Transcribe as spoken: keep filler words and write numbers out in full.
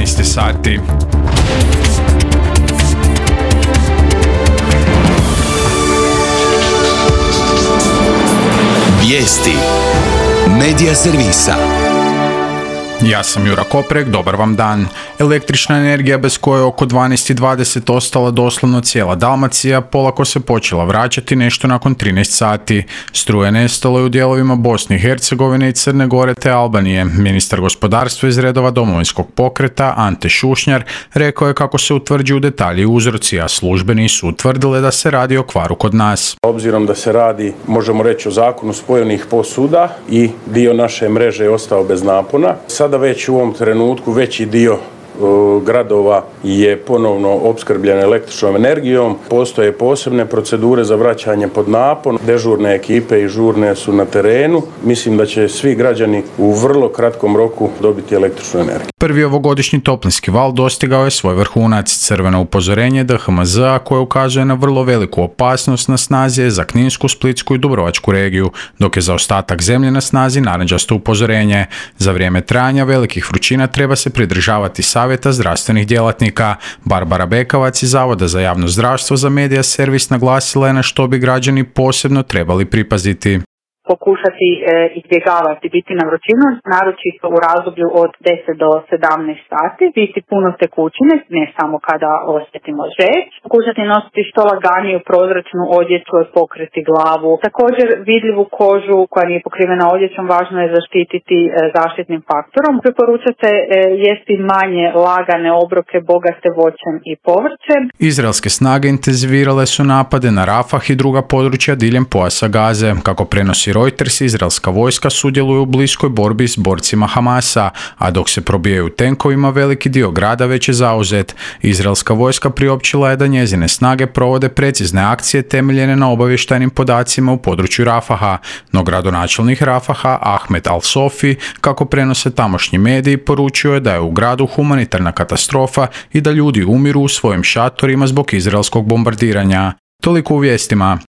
trinaest sati. Vijesti Medija servisa. Ja sam Jura Koprek, dobar vam dan. Električna energija bez koje je oko dvanaest i dvadeset ostala doslovno cijela Dalmacija polako se počela vraćati nešto nakon trinaest sati. Struje nestalo je u dijelovima Bosne i Hercegovine i Crne Gore te Albanije. Ministar gospodarstva iz redova Domovinskog pokreta Ante Šušnjar rekao je kako se utvrđuju detalji i uzroci, a službeni su utvrdile da se radi o kvaru kod nas. Obzirom da se radi, možemo reći, o zakonu spojenih posuda i dio naše mreže je ostao bez napona. Sada već u ovom trenutku veći dio gradova je ponovno opskrbljen električnom energijom. Postoje posebne procedure za vraćanje pod napon. Dežurne ekipe i žurne su na terenu. Mislim da će svi građani u vrlo kratkom roku dobiti električnu energiju. Prvi ovogodišnji toplinski val dostigao je svoj vrhunac. Crveno upozorenje D H M Z-a koje ukazuje na vrlo veliku opasnost na snazi je za Kninsku, Splitsku i Dubrovačku regiju, dok je za ostatak zemlje na snazi narančasto upozorenje. Za vrijeme trajanja velikih vrućina treba se pridržavati savjeta zdravstvenih djelatnika. Barbara Bekavac iz Zavoda za javno zdravstvo za Medija servis naglasila je na što bi građani posebno trebali pripaziti. Pokušati e, izbjegavati biti na vrućinu, naročito u razdoblju od deset do sedamnaest sati, biti puno tekućine, ne samo kada osjetimo žeđ, pokušati nositi što laganiju prozračnu odjeću i pokriti glavu. Također vidljivu kožu koja nije pokrivena odjećom važno je zaštititi e, zaštitnim faktorom. Preporuča se e, jesti manje lagane obroke bogate voćem i povrćem. Izraelske snage intenzivirale su napade na Rafah i druga područja diljem pojasa Gaze. Kako prenosi Reuters, izraelska vojska sudjeluje u bliskoj borbi s borcima Hamasa, a dok se probijaju tenkovima, veliki dio grada već je zauzet. Izraelska vojska priopćila je da njezine snage provode precizne akcije temeljene na obavještajnim podacima u području Rafaha, no gradonačelnik Rafaha Ahmed Al-Sofi, kako prenose tamošnji mediji, poručio je da je u gradu humanitarna katastrofa i da ljudi umiru u svojim šatorima zbog izraelskog bombardiranja. Toliko u vijestima.